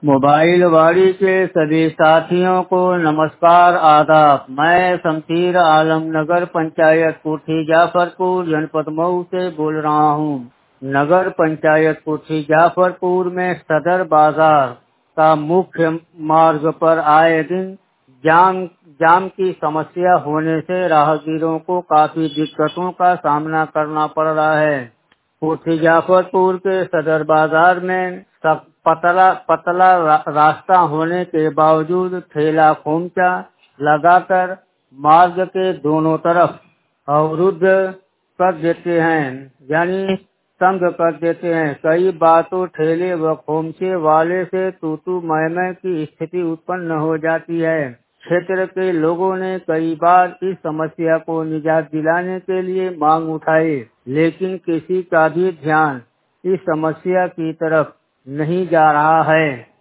Mobile वाड़ी के सभी साथियों को नमस्कार आदाब। मैं शमशीर आलम नगर पंचायत कोठी जाफरपुर जनपद मऊ से बोल रहा हूँ। नगर पंचायत कोठी जाफरपुर में सदर बाजार का मुख्य मार्ग पर आए दिन जाम की समस्या होने से राहगीरों को काफी दिक्कतों का सामना करना पड़ रहा है। कोठी जाफरपुर के सदर बाजार में पतला रास्ता होने के बावजूद ठेला खोमचा लगाकर मार्ग के दोनों तरफ अवरुद्ध कर देते हैं, यानी तंग कर देते हैं। कई बार तो ठेले व खोमचे वाले से तू मैं की स्थिति उत्पन्न हो जाती है। क्षेत्र के लोगों ने कई बार इस समस्या को निजात दिलाने के लिए मांग उठाई, लेकिन किसी का भी ध्यान इस समस्या की तरफ नहीं जा रहा है।